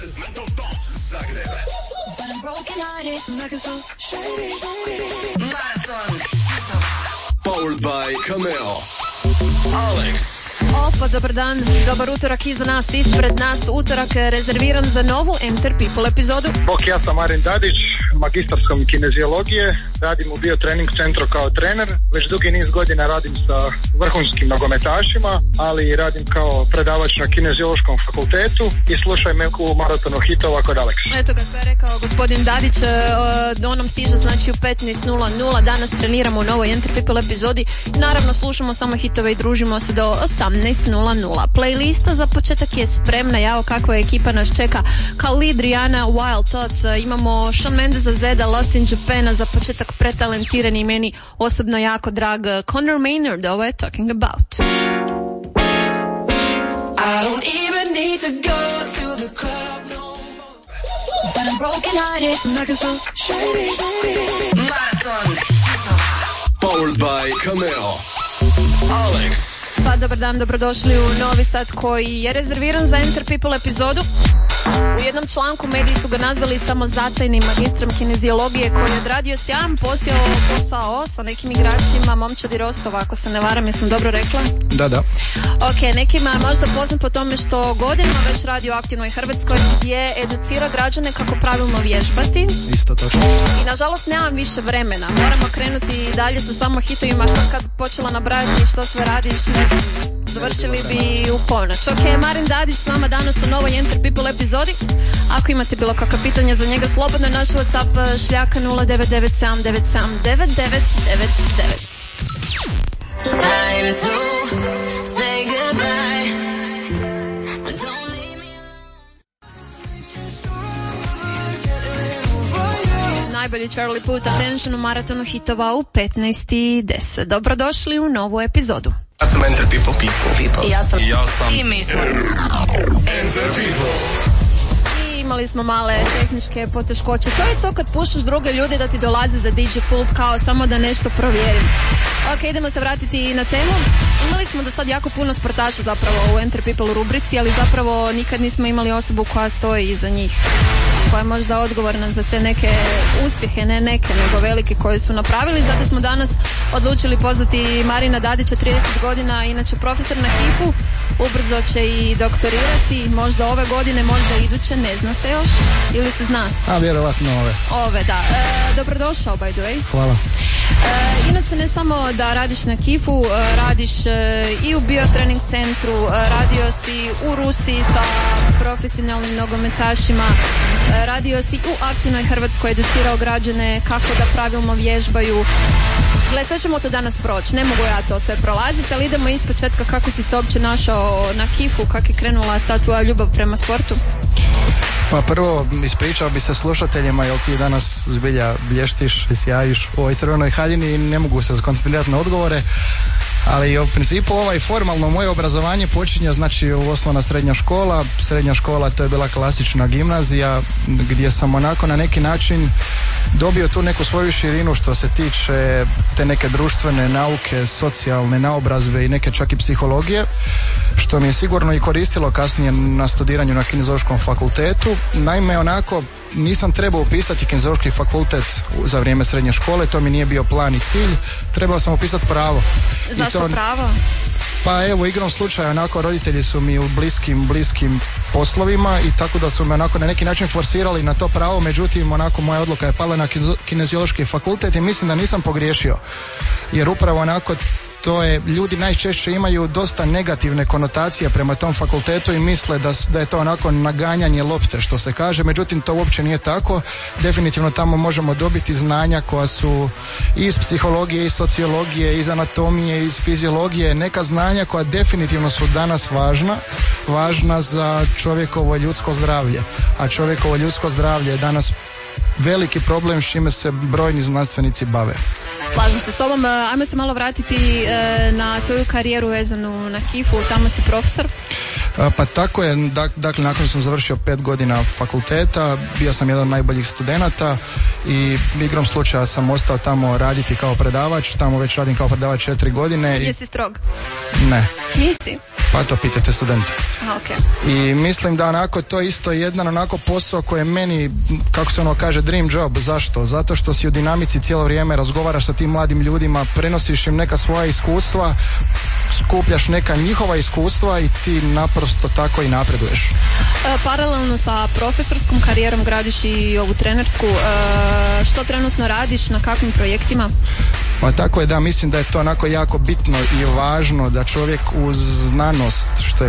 Zagreb. Marathon. Powered by Cameo. Alex. Opa, dobar dan, dobar utorak iza nas, ispred nas utorak rezerviran za novu Enter People epizodu. Bok, ja sam Marin Dadić, magistarskom kineziologije, radim u biotrening centru kao trener, već dugi niz godina radim sa vrhunskim nogometašima, ali radim kao predavač na kineziološkom fakultetu i slušaj me u maratonu hitova kod Alex. Eto ga sve rekao gospodin Dadić, on nam stiže znači u 15.00, danas treniramo u novoj Enter People epizodi, naravno slušamo samo hitove i družimo se do 18.00. Playlista za početak je spremna, jao kakva ekipa nas čeka. Khalid, Rihanna, Wild Thoughts, imamo Shawn Mendesa, Zeda, Lost in Japana, za početak pretalentirani i meni osobno jako drag Conor Maynard, ovo je Talking About. I don't even need to go to the club no more, but I'm broken hearted, like so shady. Marathon. Powered by Cameo. Alex. Pa dobar dan, dobrodošli u novi sat koji je rezerviran za Enter People epizodu. U jednom članku mediji su ga nazvali samozatajnim magistrom kineziologije koji je odradio sjajan posao sa nekim igračima momčadi Rostova, ako se ne varam, jesam dobro rekla? Da. Ok, nekima je možda poznat po tome što godinama već radi u aktivnoj Hrvatskoj gdje educira građane kako pravilno vježbati. Isto točno. I nažalost nemam više vremena, moramo krenuti dalje sa samo hitovima, što kad počela nabrajati što sve radiš, ne znam, završili bi u ponoć. Ok, Marin Dadić s nama danas u novoj Enter People epizodi. Ako imate bilo kakva pitanja za njega, slobodno naš WhatsApp šljaka 0997979999. Time to say goodbye. Don't leave me. Najbolji Charlie Puth, Attention u maratonu hitova u 15.10. Dobrodošli u novu epizodu. Ja sam Enter People. I ja sam. I mi smo. Enter People. Imali smo male tehničke poteškoće. To je to kad pušaš druge ljude da ti dolaze za DJ pult kao samo da nešto provjerim. Ok, idemo se vratiti na temu. Imali smo do sad jako puno sportaša zapravo u Enter People rubrici, ali zapravo nikad nismo imali osobu koja stoji iza njih, koja je možda odgovorna za te neke uspjehe, ne neke, nego velike koje su napravili. Zato smo danas odlučili pozvati Marina Dadića, 30 godina, inače profesor na KIF-u, ubrzo će i doktorirati, možda ove godine, možda iduće, ne zna se još, ili se zna? Vjerovatno Ove, da. Dobrodošao, by the way. Hvala. Inače, ne samo da radiš na KIF-u, radiš i u biotrening centru, radio si u Rusiji sa profesionalnim nogometašima, radio si u aktivnoj Hrvatskoj, educirao građane kako da pravilno vježbaju. Gle, sve ćemo to danas proći, ne mogu ja to sve prolaziti, ali idemo iz početka. Kako si se uopće našao na KIF-u, kako je krenula ta tvoja ljubav prema sportu? Pa prvo ispričao bi se slušateljima, jer ti danas zbilja blještiš i sjajiš u ovoj crvenoj haljini i ne mogu se skoncentrirati na odgovore. Ali u principu formalno moje obrazovanje počinje znači u osnovna srednja škola. Srednja škola to je bila klasična gimnazija gdje sam onako na neki način dobio tu neku svoju širinu što se tiče te neke društvene nauke, socijalne naobrazbe i neke čak i psihologije, što mi je sigurno i koristilo kasnije na studiranju na kineziološkom fakultetu. Naime, onako nisam trebao upisati kineziološki fakultet za vrijeme srednje škole, to mi nije bio plan i cilj, trebao sam upisati pravo. Zašto pravo? Pa evo, igrom slučaja, onako roditelji su mi u bliskim poslovima i tako da su me onako na neki način forsirali na to pravo, međutim onako moja odluka je pala na kineziološki fakultet i mislim da nisam pogriješio, jer upravo onako to je, ljudi najčešće imaju dosta negativne konotacije prema tom fakultetu i misle da je to onako naganjanje lopte, što se kaže, međutim to uopće nije tako. Definitivno tamo možemo dobiti znanja koja su iz psihologije, iz sociologije, iz anatomije, iz fiziologije, neka znanja koja definitivno su danas važna za čovjekovo ljudsko zdravlje, a čovjekovo ljudsko zdravlje je danas veliki problem s čime se brojni znanstvenici bave. Slažem se s tobom. Ajmo se malo vratiti na tvoju karijeru vezanu na KIF-u, tamo si profesor. Pa tako je, dakle nakon sam završio 5 godina fakulteta, bio sam jedan od najboljih studenata i igrom slučaja sam ostao tamo raditi kao predavač, tamo već radim kao predavač 4 godine. Jesi strog? Ne. Nisi? Pa to pitajte studente. Okay. I mislim da onako to isto jedan onako posao koji je meni, kako se ono kaže, dream job. Zašto? Zato što si u dinamici cijelo vrijeme, razgovaraš sa tim mladim ljudima, prenosiš im neka svoja iskustva, skupljaš neka njihova iskustva i ti naprosto tako i napreduješ. Paralelno sa profesorskom karijerom gradiš i ovu trenersku. Što trenutno radiš, na kakvim projektima? Pa tako je, da, mislim da je to onako jako bitno i važno da čovjek uz znanost, što je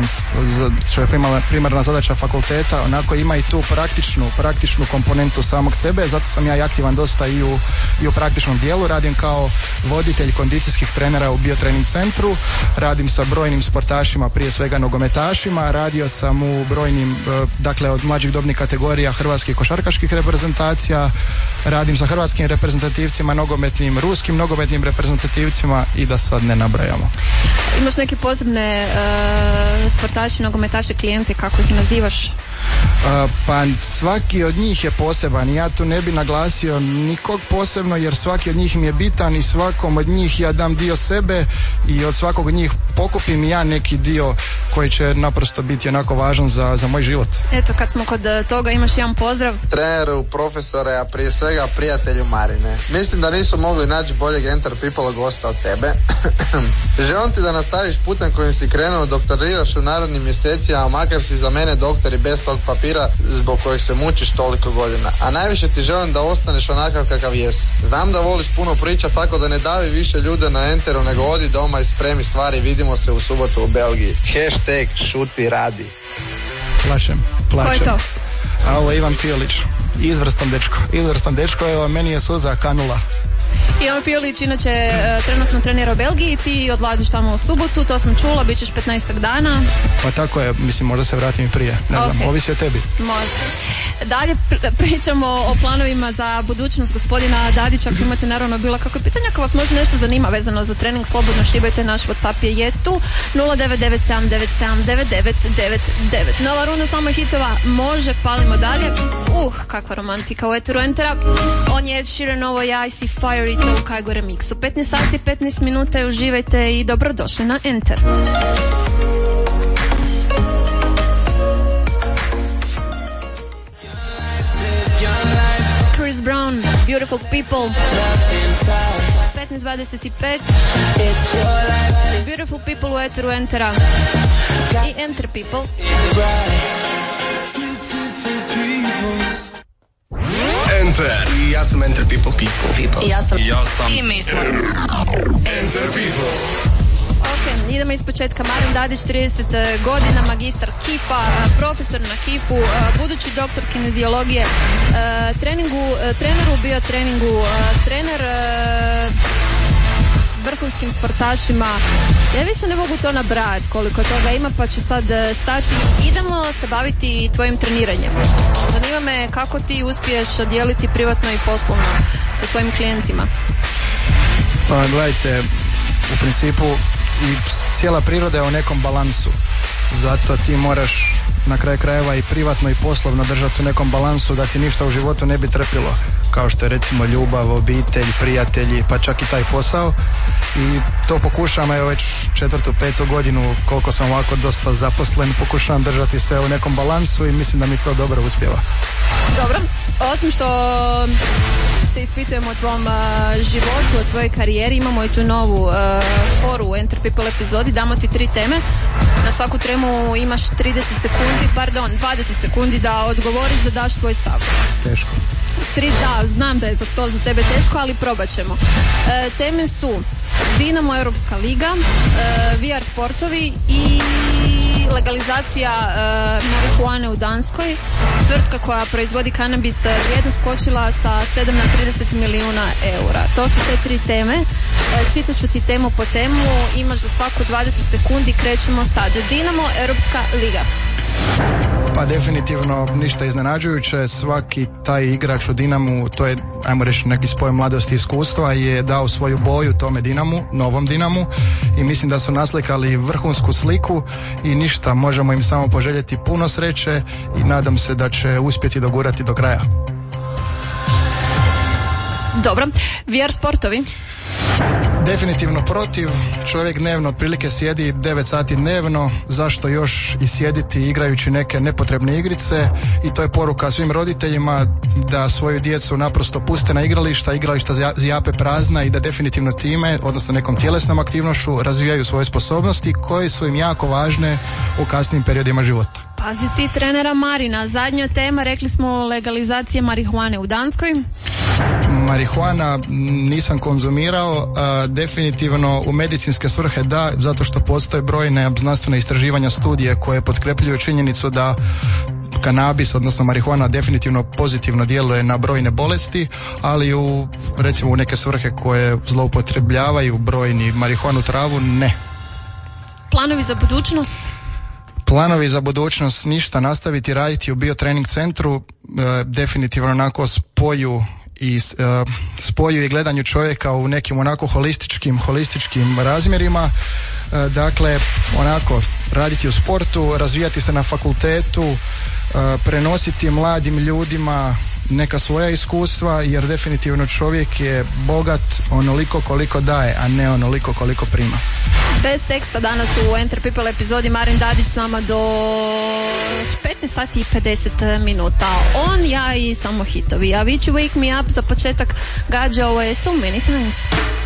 primarna zadaća fakulteta, onako ima i tu praktičnu komponentu samog sebe. Zato sam ja aktivan dosta i u praktičnom dijelu. Radim kao voditelj kondicijskih trenera u biotrening centru, radim sa brojnim sportašima, prije svega nogometašima, radio sam u brojnim, dakle od mlađih dobnih kategorija hrvatskih košarkaških reprezentacija, radim sa hrvatskim reprezentativcima nogometnim, ruskim nogometnim reprezentativcima i da sad ne nabrajamo. Imaš neke posebne sportaši, nogometaše, klijente, kako ih nazivaš? Pa svaki od njih je poseban. Ja tu ne bi naglasio nikog posebno, jer svaki od njih mi je bitan i svakom od njih ja dam dio sebe i od svakog od njih pokupim ja neki dio koji će naprosto biti onako važan za moj život. Eto, kad smo kod toga, imaš jedan pozdrav treneru, profesore, a prije svega prijatelju Marine. Mislim da nisu mogli naći boljeg Enter People gosta od tebe. Želim ti da nastaviš putem kojim si krenuo, doktoriraš u narodnim mjesecima, a makar si za mene doktor i bez tog papira zbog kojeg se mučiš toliko godina. A najviše ti želim da ostaneš onakav kakav jesi. Znam da voliš puno priča, tako da ne davi više ljude na Enteru, nego odi doma i spremi stvari. Vidimo se u subotu u Belgiji. Hashtag šuti radi. Plašem. Ko je to? A ovo je Ivan Fiolić. Izvrstan dečko, evo meni je suza kanula. Ivan Fiolić inače trenutno trenira u Belgiji, ti odlaziš tamo u subotu, to sam čula, bit ćeš 15 dana. Pa tako je, mislim, možda se vratim i prije, ne znam, ovisi o tebi. Može. Dalje pričamo o planovima za budućnost gospodina Dadića. Ako imate naravno bilo kako pitanja, ako vas možda nešto zanima vezano za trening, slobodno šibajte, naš WhatsApp je tu 0997979999. Nova runda samo hitova, može, palimo dalje. Kakva romantika u eteru Entera. On je Ed Sheeran, ovo je Icy Fire i to u Kaigo remixu. 15 sati, 15 minuta, uživajte i dobrodošli na Enter. Chris Brown, Beautiful People. 15:25. Beautiful People u eteru Entera i Enter People. Enter. I ja sam Enter People. I ja sam. I mi smo Enter People. Ok, idemo iz početka. Marin Dadić, 30 godina, magistar KIF-a, profesor na KIF-u, budući doktor kineziologije, trener u biotreningu, trener vrhunskim sportašima. Ja više ne mogu to nabrati koliko toga ima, pa ću sad stati. Idemo se baviti tvojim treniranjem. Zanima me kako ti uspiješ dijeliti privatno i poslovno sa svojim klijentima. Pa gledajte, u principu i cijela priroda je u nekom balansu. Zato ti moraš na kraju krajeva i privatno i poslovno držati u nekom balansu da ti ništa u životu ne bi trpilo. Kao što je recimo ljubav, obitelj, prijatelji, pa čak i taj posao. I to pokušam, evo već 4., 5. godinu koliko sam ovako dosta zaposlen, pokušavam držati sve u nekom balansu i mislim da mi to dobro uspijeva. Dobro, osim što te ispitujemo o tvom životu, o tvojoj karijeri, imamo i tu novu foru u Enter People epizodi, damo ti 3 teme. Na svaku temu imaš 20 sekundi da odgovoriš, da daš svoj stav. Teško. 3, da, znam da je to za tebe teško, ali probat ćemo. Teme su Dinamo, Europska liga, VR sportovi i legalizacija marihuane u Danskoj. Tvrtka koja proizvodi kanabis vrijedno skočila sa 7 na 30 milijuna eura. To su te 3 teme. Čitat ću ti temu po temu. Imaš za svaku 20 sekundi. Krećemo sad. Dinamo, Europska liga. Pa definitivno ništa iznenađujuće. Svaki taj igrač u Dinamu, to je, ajmo reći, neki spoj mladosti i iskustva, je dao svoju boju tome Dinamu, novom Dinamu, i mislim da su naslikali vrhunsku sliku i ništa, možemo im samo poželjeti puno sreće i nadam se da će uspjeti dogurati do kraja. Dobro, VR sportovi. Definitivno protiv. Čovjek dnevno otprilike sjedi 9 sati dnevno, zašto još i sjediti igrajući neke nepotrebne igrice, i to je poruka svim roditeljima da svoju djecu naprosto puste na igrališta zjape prazna i da definitivno time, odnosno nekom tjelesnom aktivnošću, razvijaju svoje sposobnosti koje su im jako važne u kasnim periodima života. Pazi ti trenera Marina, zadnja tema, rekli smo legalizacije marihuane u Danskoj. Marihuana nisam konzumirao, definitivno u medicinske svrhe da, zato što postoje brojne znanstvene istraživanja, studije koje potkrepljuju činjenicu da kanabis, odnosno marihuana, definitivno pozitivno djeluje na brojne bolesti, ali recimo u neke svrhe koje zloupotrebljavaju brojni marihuanu travu, ne. Planovi za budućnost? Planovi za budućnost ništa, nastaviti raditi u biotrening centru, definitivno onako spoju i gledanju čovjeka u nekim onako holističkim razmjerima, dakle onako raditi u sportu, razvijati se na fakultetu, prenositi mladim ljudima neka svoja iskustva, jer definitivno čovjek je bogat onoliko koliko daje, a ne onoliko koliko prima. Bez teksta danas u Enter People epizodi Marin Dadić s nama do 15 sati i 50 minuta. On, ja i samo hitovi. A vi ću Wake Me Up za početak gađa, ovo je So Many Times.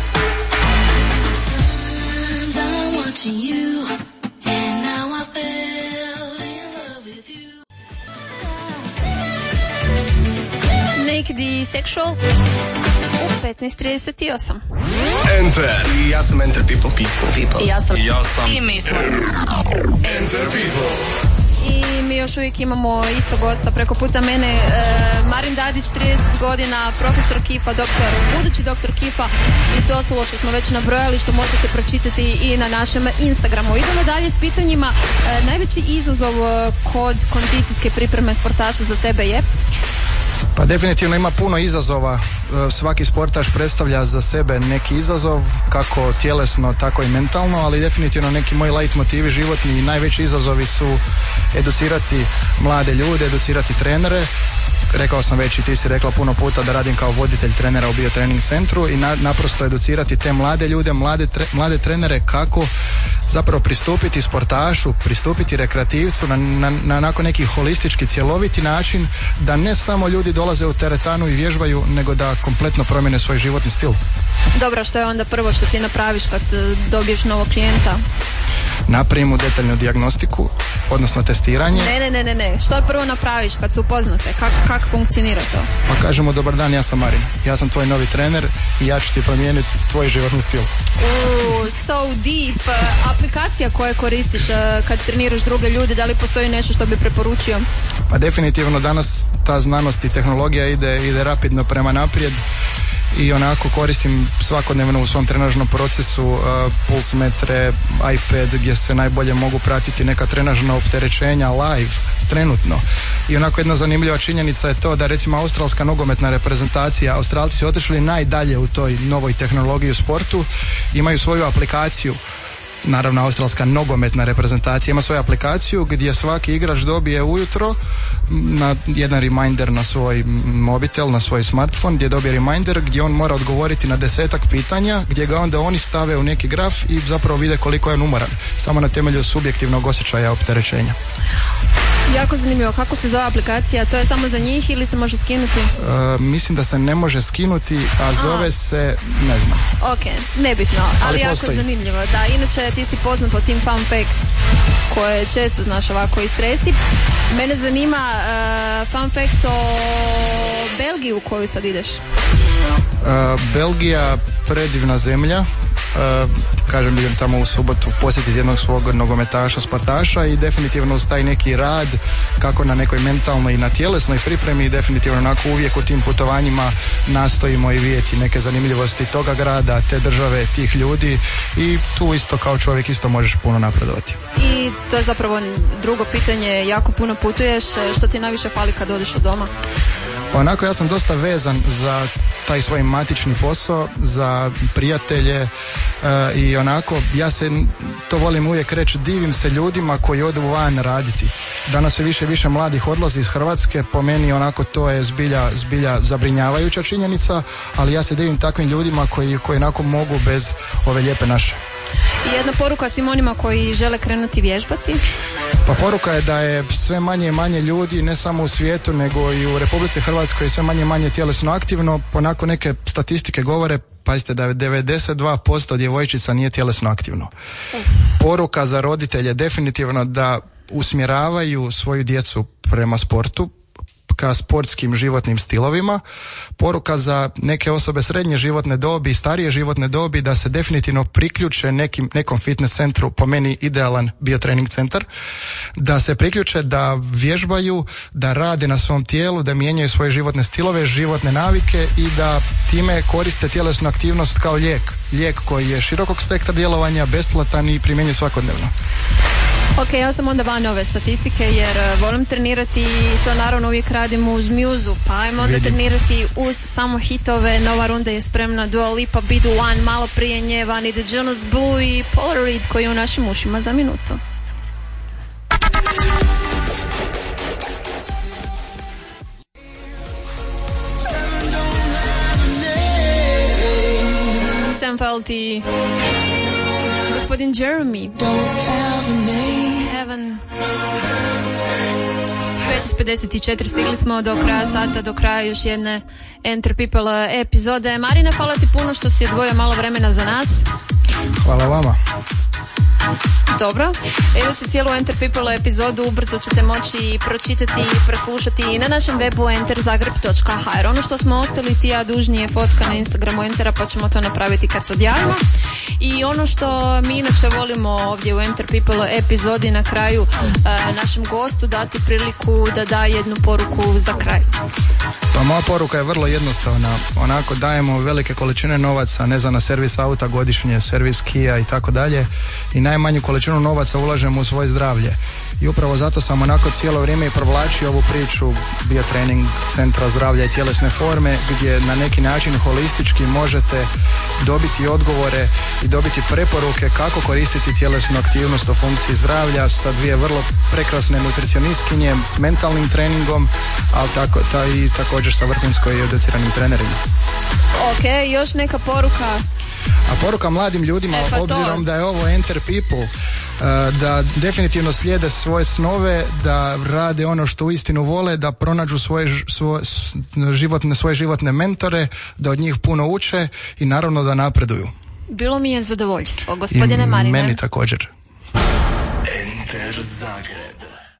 Naked i Sexual u 15:38. Enter. I ja sam Enter People. I ja sam. I mi smo Enter People. I mi još uvijek imamo isto gosta preko puta mene, Marin Dadić, 30 godina, profesor Kifa, budući doktor Kifa i sve ostalo što smo već nabrojali, što možete pročitati i na našem Instagramu. Idemo dalje s pitanjima. Najveći izazov kod kondicijske pripreme sportaša za tebe je? Pa definitivno ima puno izazova, svaki sportaš predstavlja za sebe neki izazov, kako tjelesno, tako i mentalno, ali definitivno neki moji light motivi životni i najveći izazovi su educirati mlade ljude, educirati trenere. Rekao sam već i ti si rekla puno puta da radim kao voditelj trenera u biotrening centru i naprosto educirati te mlade ljude, mlade trenere kako zapravo pristupiti sportašu, pristupiti rekreativcu na onako neki holistički, cjeloviti način, da ne samo ljudi dolaze u teretanu i vježbaju, nego da kompletno promijene svoj životni stil. Dobro, što je onda prvo što ti napraviš kad dobiješ novog klijenta? Napravim mu detaljnu dijagnostiku, odnosno testiranje. Ne. Što prvo napraviš kad se upoznate? Kako funkcionira to? Pa kažemo, dobar dan, ja sam Marin. Ja sam tvoj novi trener i ja ću ti promijeniti tvoj životni stil. So deep. Aplikacija koje koristiš kad treniraš druge ljude, da li postoji nešto što bi preporučio? Pa definitivno danas ta znanost i tehnologija ide rapidno prema naprijed. I onako koristim svakodnevno u svom trenažnom procesu pulsmetre, iPad gdje se najbolje mogu pratiti neka trenažna opterećenja live, trenutno. I onako jedna zanimljiva činjenica je to da recimo australska nogometna reprezentacija, Australci su otišli najdalje u toj novoj tehnologiji u sportu, imaju svoju aplikaciju. Naravno, australska nogometna reprezentacija ima svoju aplikaciju gdje svaki igrač dobije ujutro na jedan reminder na svoj mobitel, na svoj smartphone, gdje dobije reminder gdje on mora odgovoriti na 10 pitanja, gdje ga onda oni stave u neki graf i zapravo vide koliko je on umoran, samo na temelju subjektivnog osjećaja opterećenja. Jako zanimljivo. Kako se zove aplikacija? To je samo za njih ili se može skinuti? Mislim da se ne može skinuti, a zove se, ne znam. Ok, nebitno, ali jako postoji. Zanimljivo. Da, inače ti si poznat po tim fun facts koje često znaš ovako istresti. Mene zanima fun fact o Belgiji u koju sad ideš. Belgija, predivna zemlja. Kažem, idem tamo u subotu posjetiti jednog svog nogometaša, sportaša i definitivno uz taj neki rad kako na nekoj mentalnoj i na tjelesnoj pripremi i definitivno onako uvijek u tim putovanjima nastojimo i vidjeti neke zanimljivosti toga grada, te države, tih ljudi i tu isto kao čovjek isto možeš puno napredovati. I to je zapravo drugo pitanje, jako puno putuješ, što ti najviše fali kad odeš od doma? Pa onako ja sam dosta vezan za taj svoj matični posao, za prijatelje i onako ja se to volim uvijek reći, divim se ljudima koji odu van raditi danas sve više i više mladih odlazi iz Hrvatske, po meni onako to je zbilja zabrinjavajuća činjenica, ali ja se divim takvim ljudima koji onako mogu bez ove lijepe naše. I jedna poruka svim onima koji žele krenuti vježbati? Pa poruka je da je sve manje i manje ljudi, ne samo u svijetu, nego i u Republici Hrvatskoj sve manje i manje tjelesno aktivno. Ponako neke statistike govore, pazite, da je 92% djevojčica nije tjelesno aktivno. Poruka za roditelje definitivno da usmjeravaju svoju djecu prema sportu, ka sportskim životnim stilovima. Poruka za neke osobe srednje životne dobi i starije životne dobi da se definitivno priključe nekom fitness centru, po meni idealan biotrening centar, da se priključe, da vježbaju, da rade na svom tijelu, da mijenjaju svoje životne stilove, životne navike i da time koriste tjelesnu aktivnost kao lijek koji je širokog spektra djelovanja, besplatan i primjenjuje svakodnevno. Ok, ja sam onda van ove statistike jer volim trenirati i to naravno uvijek radim uz mjuzu, pa ajmo onda trenirati uz samo hitove. Nova runda je spremna, Dua Lipa, Be The One, malo prije nje vani The Jonas Blue i Polaroid koji je u našim ušima za minutu. Sam Felty, gospodin Jeremy, Heaven. 5:54, stigli smo do kraja sata, do kraja još jedne Enter People epizode. Marina, hvala ti puno što si odvojio malo vremena za nas. Hvala vama. Dobro, idući cijelu Enter People epizodu ubrzo ćete moći pročitati i preslušati i na našem webu enterzagreb.hr. Ono što smo ostali ti ja dužni je fotka na Instagramu Entera, pa ćemo to napraviti kad se odjavimo. I ono što mi inače volimo ovdje u Enter People epizodi na kraju našem gostu dati priliku da da jednu poruku za kraj. Pa moja poruka je vrlo jednostavna. Onako dajemo velike količine novaca, ne znam, na servis auta godišnje, servis Kia i tako dalje, i najmanju količinu novaca ulažemo u svoje zdravlje. I upravo zato sam onako cijelo vrijeme i provlačio ovu priču biotrening centra zdravlja i tjelesne forme, gdje na neki način holistički možete dobiti odgovore i dobiti preporuke kako koristiti tjelesnu aktivnost u funkciji zdravlja sa dvije vrlo prekrasne nutricionistkinje, s mentalnim treningom, ali također sa vrhunsko i educiranim trenerima. Ok, još neka poruka? A poruka mladim ljudima, obzirom da je ovo Enter People, da definitivno slijede svoje snove, da rade ono što uistinu vole, da pronađu svoje životne mentore, da od njih puno uče i naravno da napreduju. Bilo mi je zadovoljstvo, gospodine Marine. Meni također. Enter Zagreb.